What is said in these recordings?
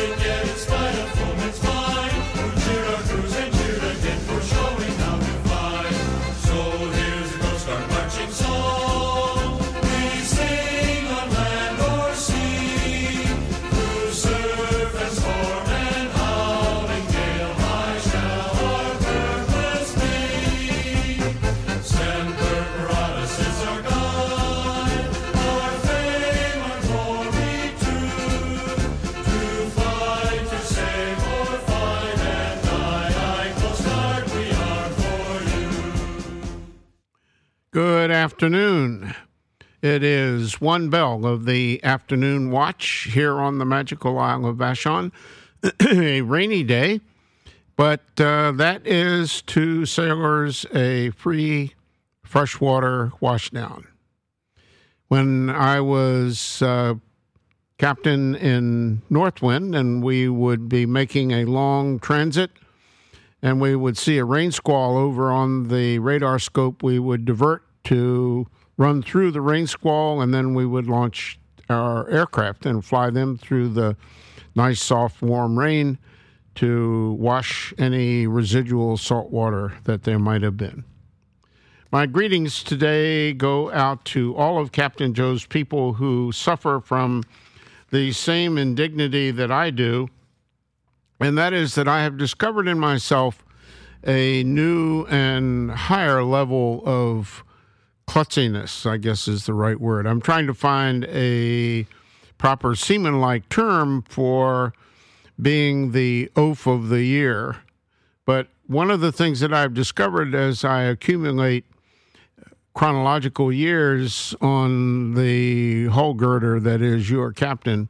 Good afternoon. It is one bell of the afternoon watch here on the magical Isle of Vashon. A rainy day, but that is to sailors a free freshwater washdown. When I was captain in Northwind and we would be making a long transit and we would see a rain squall over on the radar scope, we would divert to run through the rain squall, and then we would launch our aircraft and fly them through the nice, soft, warm rain to wash any residual salt water that there might have been. My greetings today go out to all of Captain Joe's people who suffer from the same indignity that I do, and that is that I have discovered in myself a new and higher level of klutziness, I guess is the right word. I'm trying to find a proper seaman-like term for being the oaf of the year. But one of the things that I've discovered as I accumulate chronological years on the hull girder that is your captain,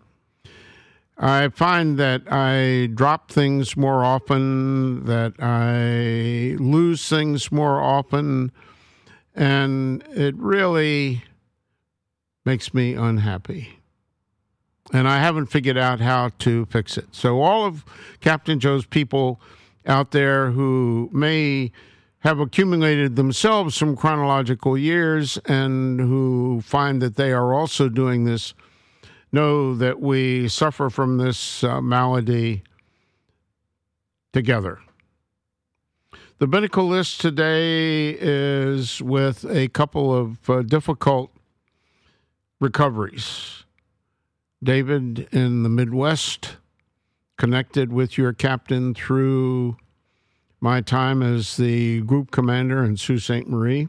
I find that I drop things more often, that I lose things more often, and it really makes me unhappy. And I haven't figured out how to fix it. So all of Captain Joe's people out there who may have accumulated themselves some chronological years and who find that they are also doing this, know that we suffer from this malady together. The binnacle list today is with a couple of difficult recoveries. David in the Midwest, connected with your captain through my time as the group commander in Sault Ste. Marie.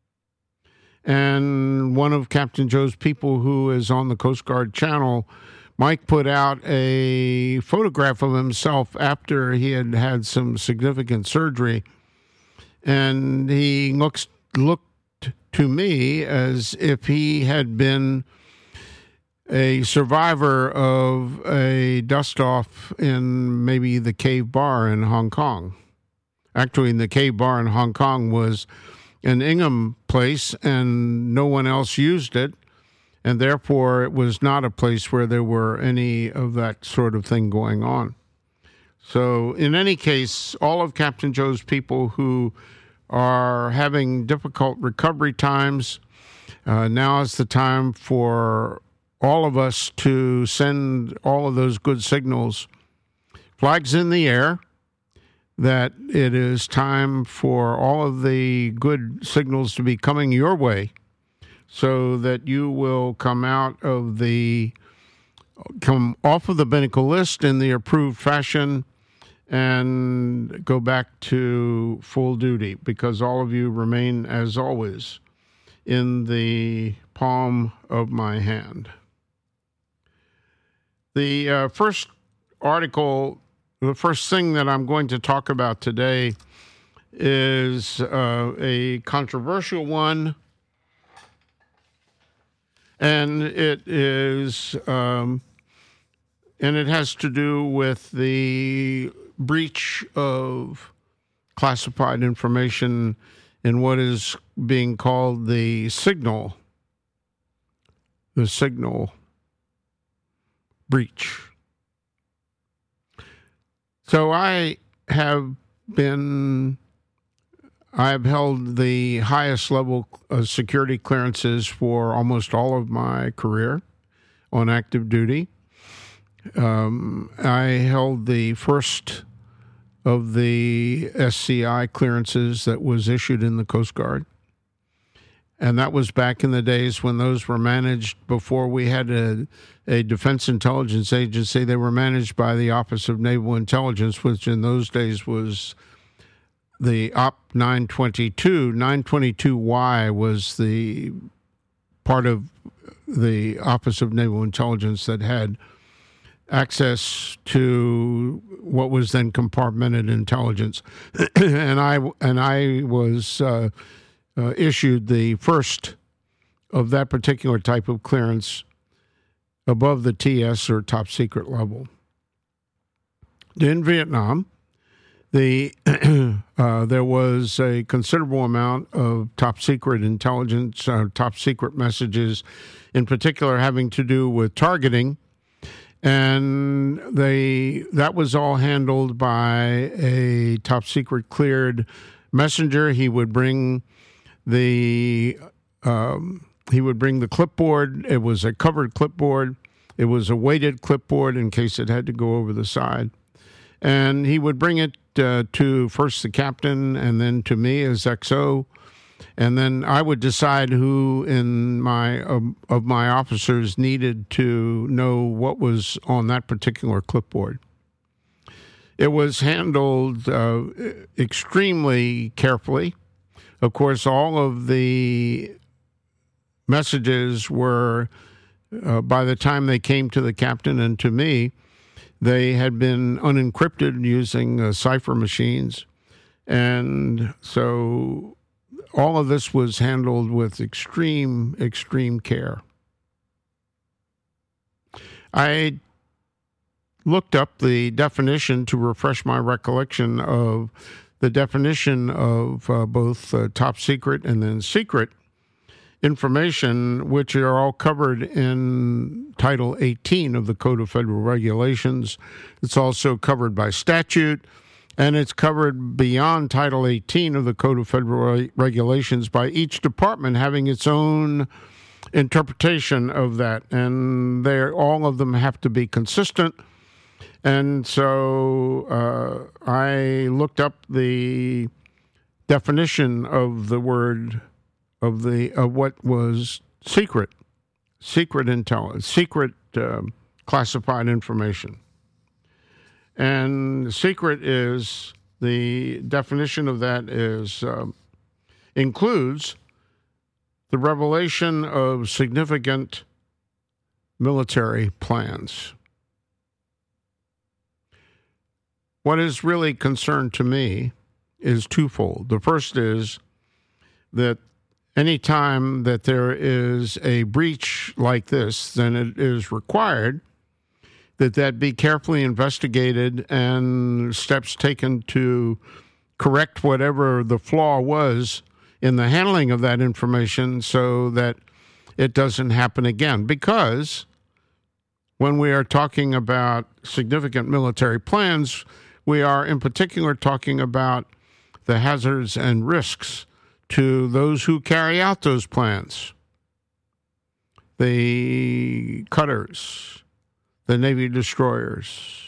And one of Captain Joe's people who is on the Coast Guard Channel, Mike, put out a photograph of himself after he had had some significant surgery. And he looked to me as if he had been a survivor of a dust-off in maybe the Cave Bar in Hong Kong. Actually, the Cave Bar in Hong Kong was an Ingham place, and no one else used it, and therefore it was not a place where there were any of that sort of thing going on. So in any case, all of Captain Joe's people who are having difficult recovery times, now is the time for all of us to send all of those good signals, flags in the air, that it is time for all of the good signals to be coming your way so that you will come off of the binnacle list in the approved fashion and go back to full duty, because all of you remain, as always, in the palm of my hand. The first thing that I'm going to talk about today is a controversial one, and it has to do with the breach of classified information in what is being called the signal breach. So I have held the highest level of security clearances for almost all of my career on active duty. I held the first of the SCI clearances that was issued in the Coast Guard. And that was back in the days when those were managed before we had a Defense Intelligence Agency. They were managed by the Office of Naval Intelligence, which in those days was the OP 922. 922Y was the part of the Office of Naval Intelligence that had access to what was then compartmented intelligence. and I was issued the first of that particular type of clearance above the TS or top secret level. In Vietnam, there was a considerable amount of top secret intelligence, top secret messages, in particular having to do with targeting, and that was all handled by a top secret cleared messenger. He would bring the clipboard. It was a covered clipboard. It was a weighted clipboard in case it had to go over the side. And he would bring it to first the captain and then to me as XO. And then I would decide who of my officers needed to know what was on that particular clipboard. It was handled extremely carefully. Of course, all of the messages were, by the time they came to the captain and to me, they had been unencrypted using cipher machines. And so all of this was handled with extreme care. I looked up the definition to refresh my recollection of the definition of both top secret and then secret information, which are all covered in Title 18 of the Code of Federal Regulations. It's also covered by statute, and it's covered beyond Title 18 of the Code of Federal Regulations by each department having its own interpretation of that, and all of them have to be consistent. And so I looked up the definition of the word of what was secret intelligence, secret classified information. And secret is, the definition of that is, includes the revelation of significant military plans. What is really concerned to me is twofold. The first is that any time that there is a breach like this, then it is required that be carefully investigated and steps taken to correct whatever the flaw was in the handling of that information so that it doesn't happen again. Because when we are talking about significant military plans, we are in particular talking about the hazards and risks to those who carry out those plans. The cutters, the Navy destroyers,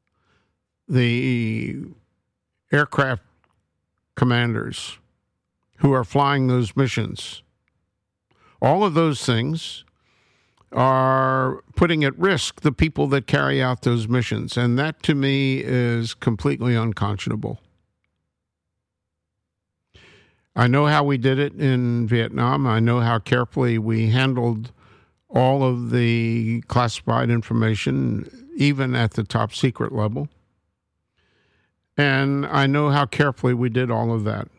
the aircraft commanders who are flying those missions. All of those things are putting at risk the people that carry out those missions, and that to me is completely unconscionable. I know how we did it in Vietnam. I know how carefully we handled all of the classified information, even at the top secret level. And I know how carefully we did all of that.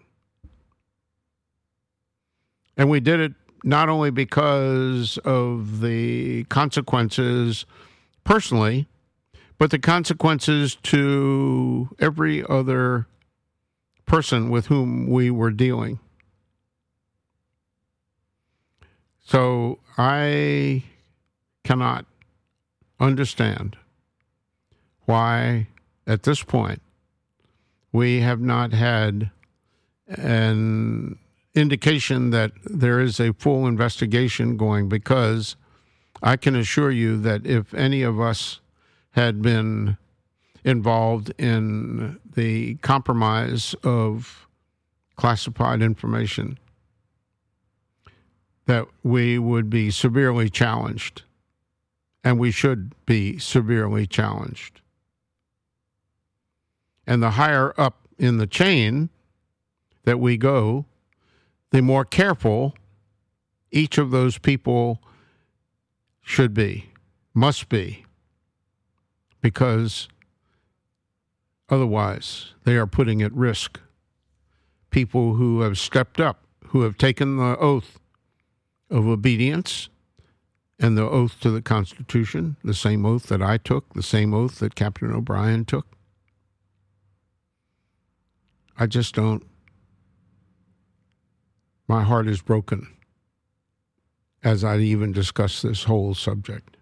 And we did it not only because of the consequences personally, but the consequences to every other person with whom we were dealing. So I cannot understand why, at this point, we have not had an indication that there is a full investigation going, because I can assure you that if any of us had been involved in the compromise of classified information, that we would be severely challenged, and we should be severely challenged. And the higher up in the chain that we go, the more careful each of those people should be, must be, because otherwise they are putting at risk people who have stepped up, who have taken the oath of obedience and the oath to the Constitution, the same oath that I took, the same oath that Captain O'Brien took. I just don't. My heart is broken as I even discuss this whole subject.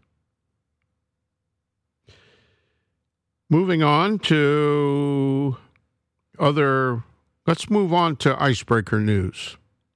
Moving on to let's move on to icebreaker news.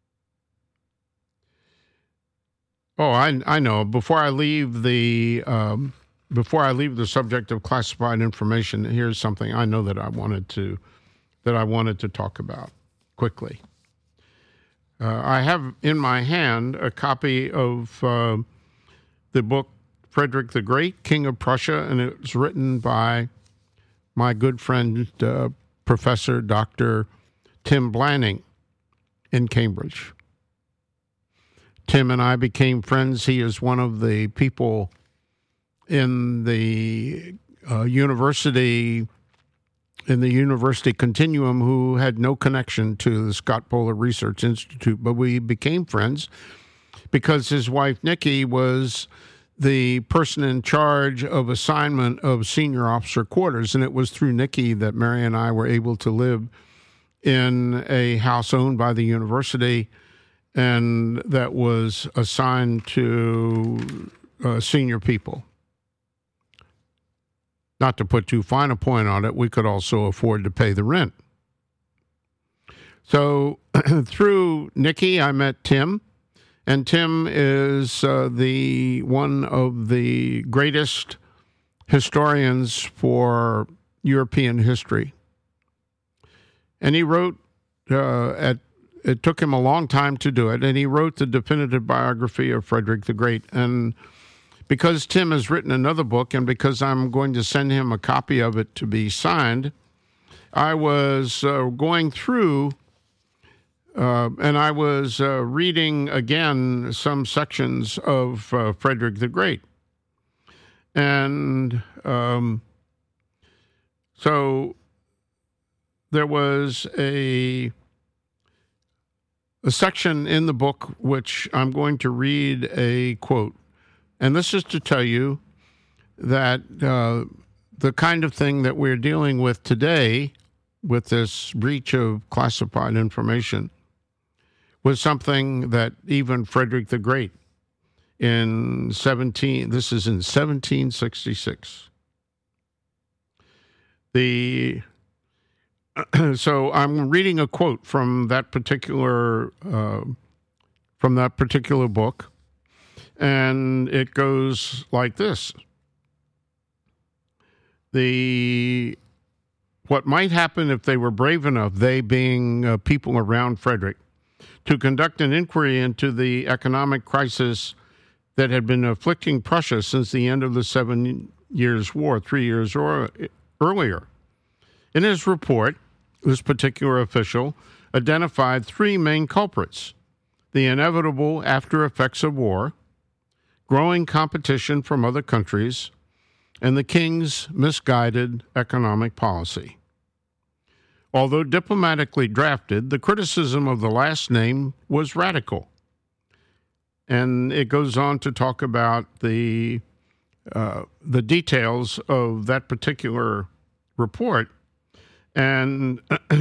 Oh, I know. Before I leave the subject of classified information, here's something I know that I wanted to talk about quickly. I have in my hand a copy of the book Frederick the Great, King of Prussia, and it was written by my good friend, Professor Dr. Tim Blanning in Cambridge. Tim and I became friends. He is one of the people in the university continuum who had no connection to the Scott Polar Research Institute, but we became friends because his wife, Nikki, was the person in charge of assignment of senior officer quarters, and it was through Nikki that Mary and I were able to live in a house owned by the university and that was assigned to senior people. Not to put too fine a point on it, we could also afford to pay the rent. So through Nikki, I met Tim, and Tim is one of the greatest historians for European history. And he wrote, it took him a long time to do it, and he wrote the definitive biography of Frederick the Great. And because Tim has written another book, and because I'm going to send him a copy of it to be signed, I was going through and I was reading again some sections of Frederick the Great. And so there was a section in the book which I'm going to read a quote. And this is to tell you that the kind of thing that we're dealing with today with this breach of classified information was something that even Frederick the Great this is in 1766. So I'm reading a quote from that particular book, and it goes like this. What might happen if they were brave enough, they being people around Frederick, to conduct an inquiry into the economic crisis that had been afflicting Prussia since the end of the 7 Years' War, 3 years earlier. In his report, this particular official identified three main culprits: the inevitable after effects of war, growing competition from other countries, and the king's misguided economic policy. Although diplomatically drafted, the criticism of the last name was radical. And it goes on to talk about the details of that particular report. And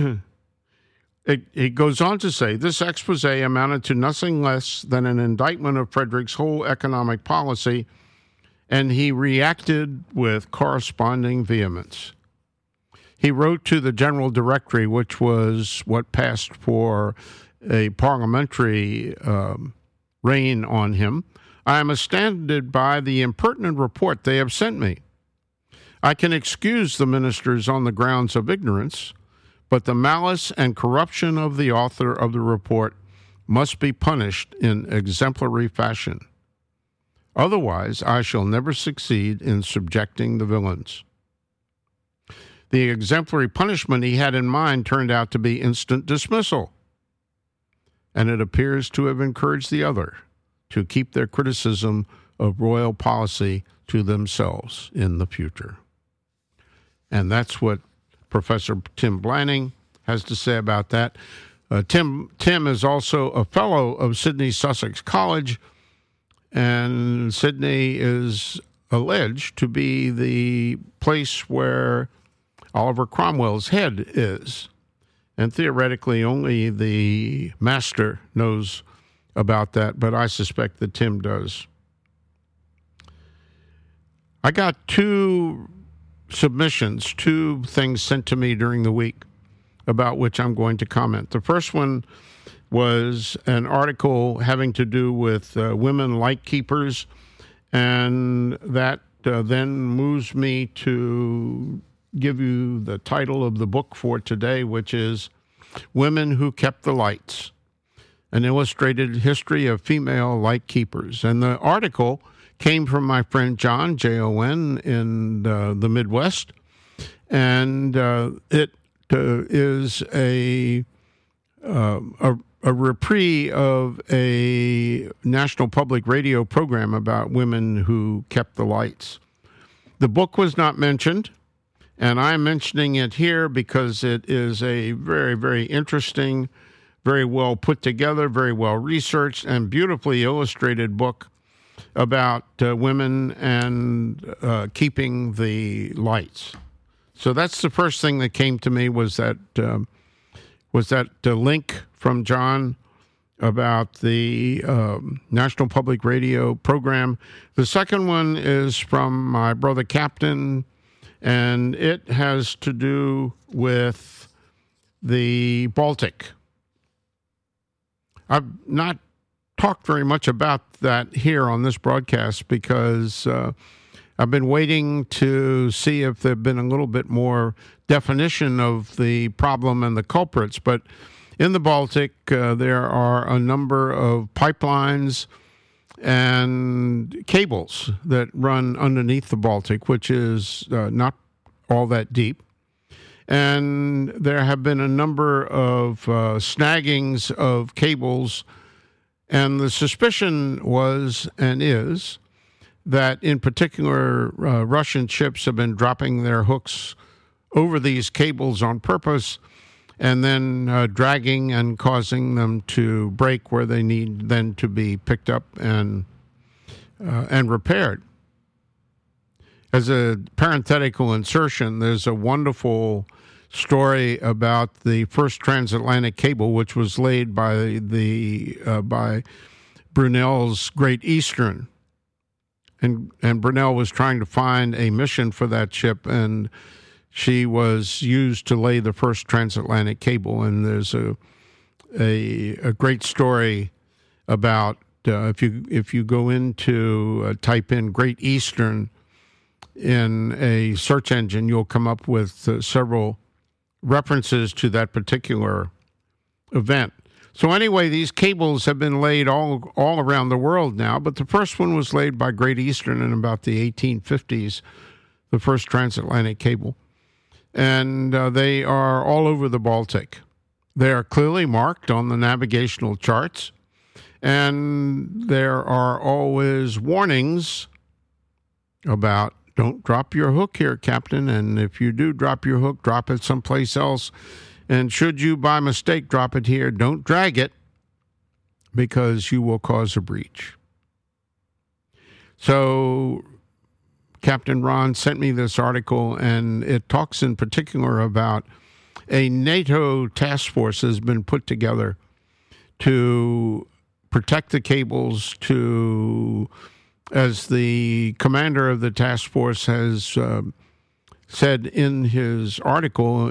it goes on to say, this expose amounted to nothing less than an indictment of Frederick's whole economic policy, and he reacted with corresponding vehemence. He wrote to the General Directory, which was what passed for a parliamentary reign on him. I am astounded by the impertinent report they have sent me. I can excuse the ministers on the grounds of ignorance, but the malice and corruption of the author of the report must be punished in exemplary fashion. Otherwise, I shall never succeed in subjecting the villains. The exemplary punishment he had in mind turned out to be instant dismissal, and it appears to have encouraged the other to keep their criticism of royal policy to themselves in the future. And that's what Professor Tim Blanning has to say about that. Tim is also a fellow of Sydney Sussex College, and Sydney is alleged to be the place where Oliver Cromwell's head is. And theoretically, only the master knows about that, but I suspect that Tim does. I got two submissions, two things sent to me during the week about which I'm going to comment. The first one was an article having to do with women light keepers, and that then moves me to give you the title of the book for today, which is Women Who Kept the Lights, an illustrated history of female light keepers. And the article came from my friend John, Jon, in the Midwest, and it is a reprieve of a National Public Radio program about women who kept the lights. The book was not mentioned, and I'm mentioning it here because it is a very, very interesting, very well put together, very well researched, and beautifully illustrated book about women and keeping the lights. So that's the first thing that came to me was that link from John about the National Public Radio program. The second one is from my brother Captain, and it has to do with the Baltic. I've not talked very much about that here on this broadcast because I've been waiting to see if there'd been a little bit more definition of the problem and the culprits. But in the Baltic, there are a number of pipelines and cables that run underneath the Baltic, which is not all that deep. And there have been a number of snaggings of cables, and the suspicion was and is that in particular Russian ships have been dropping their hooks over these cables on purpose and then dragging and causing them to break where they need then to be picked up and repaired. As a parenthetical insertion, there's a wonderful story about the first transatlantic cable, which was laid by Brunel's Great Eastern. And Brunel was trying to find a mission for that ship, and she was used to lay the first transatlantic cable. And there's a great story about if you go into type in Great Eastern in a search engine, you'll come up with several references to that particular event. So anyway, these cables have been laid all around the world now, but the first one was laid by Great Eastern in about the 1850s, the first transatlantic cable. And they are all over the Baltic. They are clearly marked on the navigational charts, and there are always warnings about don't drop your hook here, Captain, and if you do drop your hook, drop it someplace else. And should you, by mistake, drop it here, don't drag it because you will cause a breach. So Captain Ron sent me this article, and it talks in particular about a NATO task force has been put together to protect the cables, as the commander of the task force has said in the article,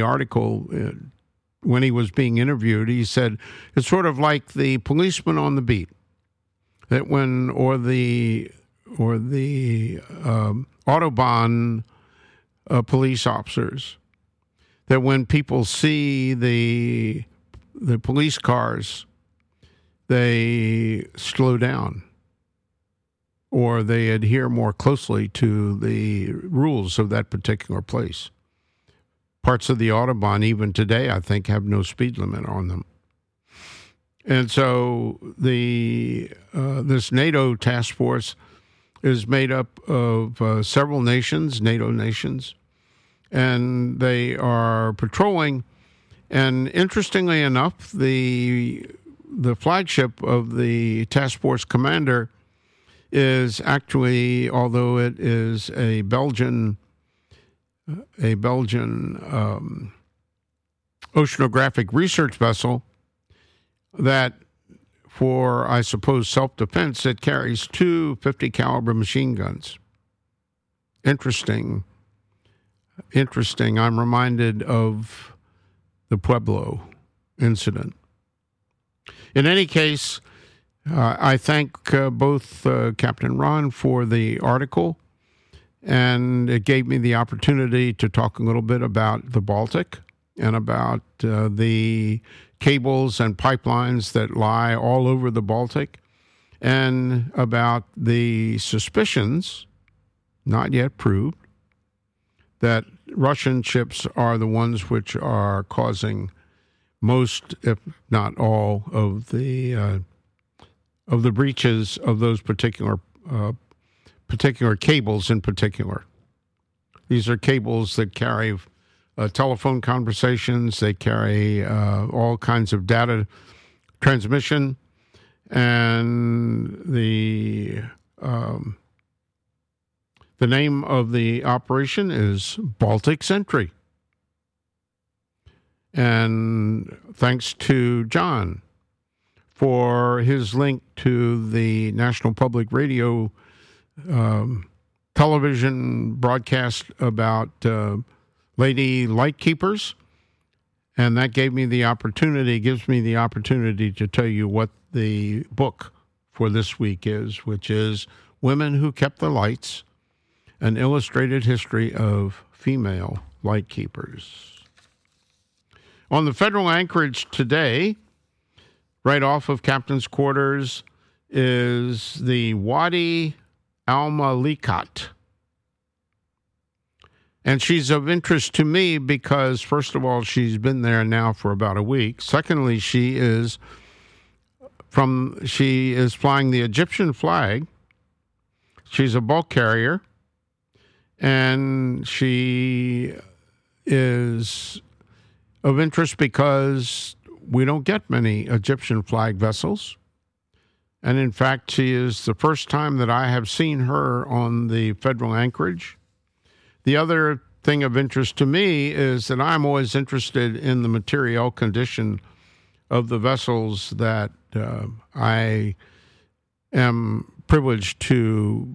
when he was being interviewed, he said, it's sort of like the policeman on the beat, that when, or the Autobahn police officers, that when people see the police cars, they slow down or they adhere more closely to the rules of that particular place. Parts of the Autobahn, even today, I think, have no speed limit on them. And so this NATO task force is made up of several nations, NATO nations, and they are patrolling. And interestingly enough, the flagship of the task force commander is actually, although it is a Belgian oceanographic research vessel that, for, I suppose, self-defense, it carries two 50 caliber machine guns. Interesting. I'm reminded of the Pueblo incident. In any case, I thank both Captain Ron for the article, and it gave me the opportunity to talk a little bit about the Baltic and about the cables and pipelines that lie all over the Baltic, and about the suspicions, not yet proved, that Russian ships are the ones which are causing most, if not all, of the breaches of those particular cables in particular. These are cables that carry telephone conversations, they carry all kinds of data transmission, and the name of the operation is Baltic Sentry. And thanks to John for his link to the National Public Radio television broadcast about Lady Lightkeepers. And that gives me the opportunity to tell you what the book for this week is, which is Women Who Kept the Lights, an illustrated history of female lightkeepers. On the federal anchorage today, right off of Captain's Quarters, is the Wadi Al-Malikat. And she's of interest to me because, first of all, she's been there now for about a week. Secondly, she is flying the Egyptian flag. She's a bulk carrier, and she is of interest because we don't get many Egyptian flag vessels. And in fact, she is the first time that I have seen her on the federal anchorage. The other thing of interest to me is that I'm always interested in the material condition of the vessels that I am privileged to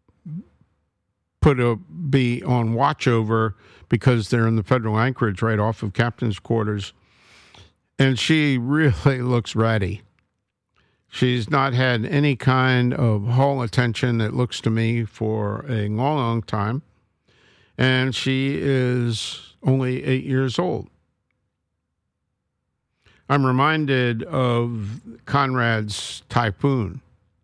be on watch over, because they're in the federal anchorage right off of Captain's Quarters. And she really looks ratty. She's not had any kind of hull attention, it looks to me, for a long, long time. And she is only 8 years old. I'm reminded of Conrad's Typhoon.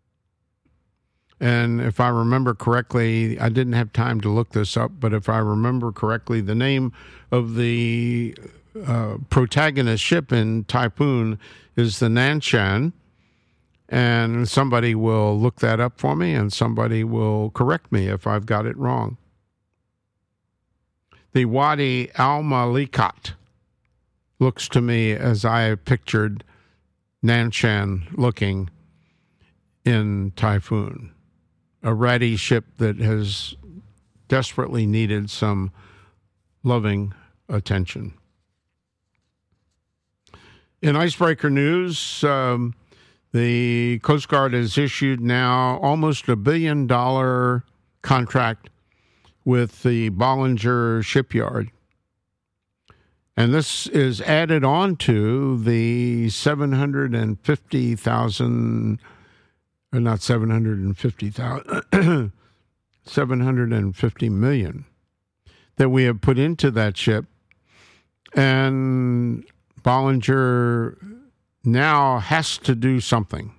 And if I remember correctly, I didn't have time to look this up, but if I remember correctly, the name of the protagonist ship in Typhoon is the Nanshan. And somebody will look that up for me, and somebody will correct me if I've got it wrong. The Wadi Al-Malikat looks to me as I pictured Nanshan looking in Typhoon. A ratty ship that has desperately needed some loving attention. In icebreaker news, the Coast Guard has issued now almost $1 billion contract with the Bollinger Shipyard. And this is added on to the $750 million that we have put into that ship. And Bollinger now has to do something.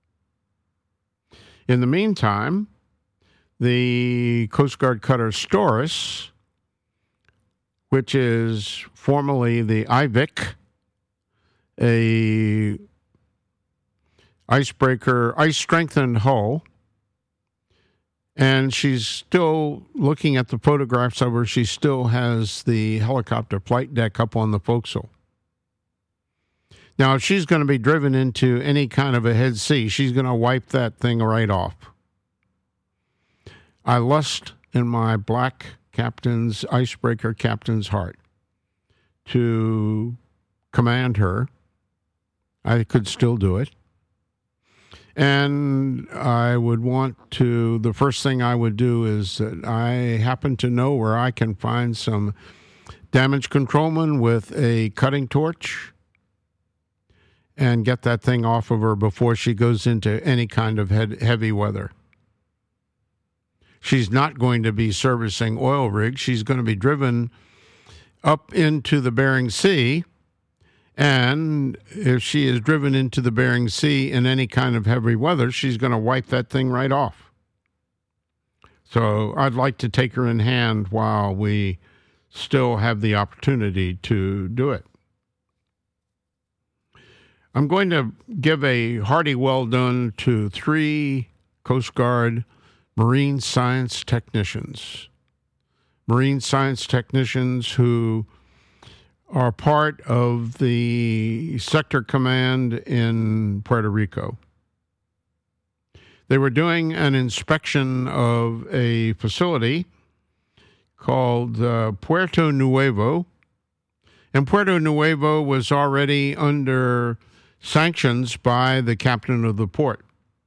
In the meantime, the Coast Guard cutter Storis, which is formerly the Ivik, a icebreaker, ice-strengthened hull, and she's still looking at the photographs of her. She still has the helicopter flight deck up on the forecastle. Now, if she's going to be driven into any kind of a head sea, she's going to wipe that thing right off. I lust in my black captain's, icebreaker captain's heart to command her. I could still do it. And I would want to, the first thing I would do is that I happen to know where I can find some damage controlman with a cutting torch and get that thing off of her before she goes into any kind of heavy weather. She's not going to be servicing oil rigs. She's going to be driven up into the Bering Sea. And if she is driven into the Bering Sea in any kind of heavy weather, she's going to wipe that thing right off. So I'd like to take her in hand while we still have the opportunity to do it. I'm going to give a hearty well done to 3 Coast Guard marine science technicians. Marine science technicians who are part of the sector command in Puerto Rico. They were doing an inspection of a facility called Puerto Nuevo, and Puerto Nuevo was already under sanctions by the captain of the port.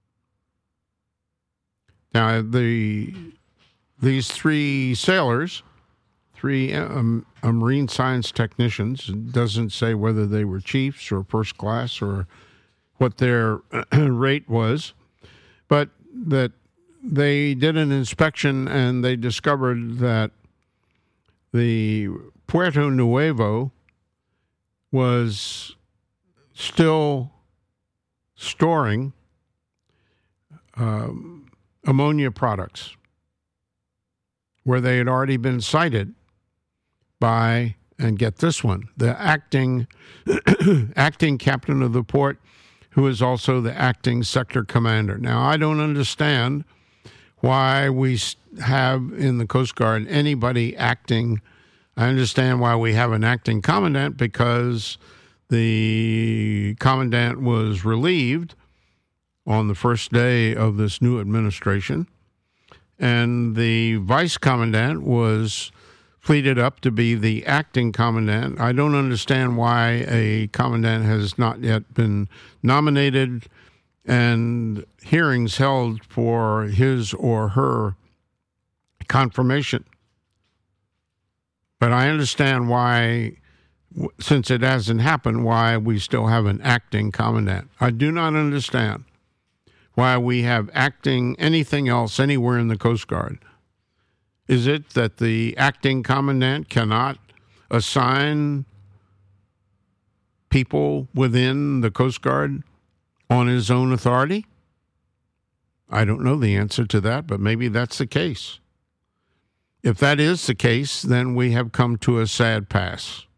Now, these 3 sailors, 3 marine science technicians, it doesn't say whether they were chiefs or first class or what their rate was, but that they did an inspection and they discovered that the Puerto Nuevo was still storing ammonia products where they had already been cited by, and get this one, the acting captain of the port, who is also the acting sector commander. Now, I don't understand why we have in the Coast Guard anybody acting. I understand why we have an acting commandant, because the commandant was relieved on the first day of this new administration, and the vice commandant was pleaded up to be the acting commandant. I don't understand why a commandant has not yet been nominated and hearings held for his or her confirmation. But I understand why, since it hasn't happened, why we still have an acting commandant. I do not understand why we have acting anything else anywhere in the Coast Guard. Is it that the acting commandant cannot assign people within the Coast Guard on his own authority? I don't know the answer to that, but maybe that's the case. If that is the case, then we have come to a sad pass.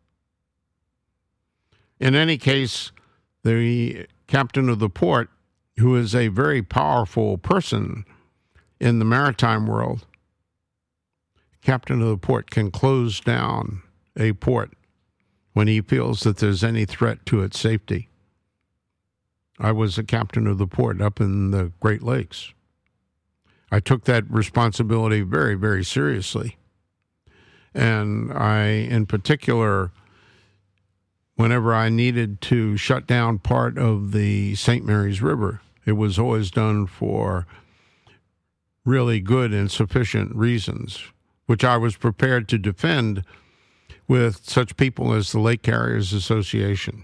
In any case, the captain of the port, who is a very powerful person in the maritime world, captain of the port can close down a port when he feels that there's any threat to its safety. I was a captain of the port up in the Great Lakes. I took that responsibility very, very seriously. And I, in particular, whenever I needed to shut down part of the St. Mary's River, it was always done for really good and sufficient reasons, which I was prepared to defend with such people as the Lake Carriers Association.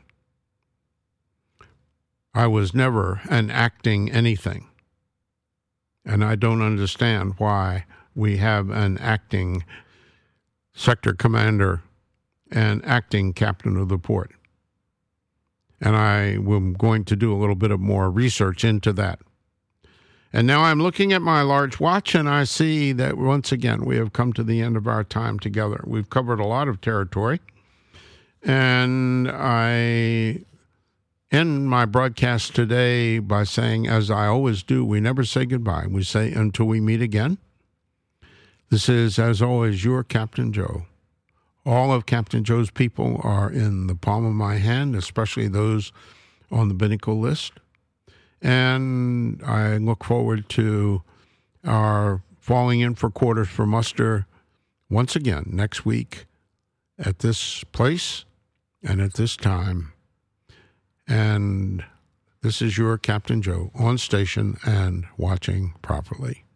I was never an acting anything, and I don't understand why we have an acting sector commander and acting captain of the port. And I am going to do a little bit of more research into that. And now I'm looking at my large watch, and I see that once again we have come to the end of our time together. We've covered a lot of territory, and I end my broadcast today by saying, as I always do, we never say goodbye. We say until we meet again. This is, as always, your Captain Joe. All of Captain Joe's people are in the palm of my hand, especially those on the Binnacle list. And I look forward to our falling in for quarters for muster once again next week at this place and at this time. And this is your Captain Joe on station and watching properly.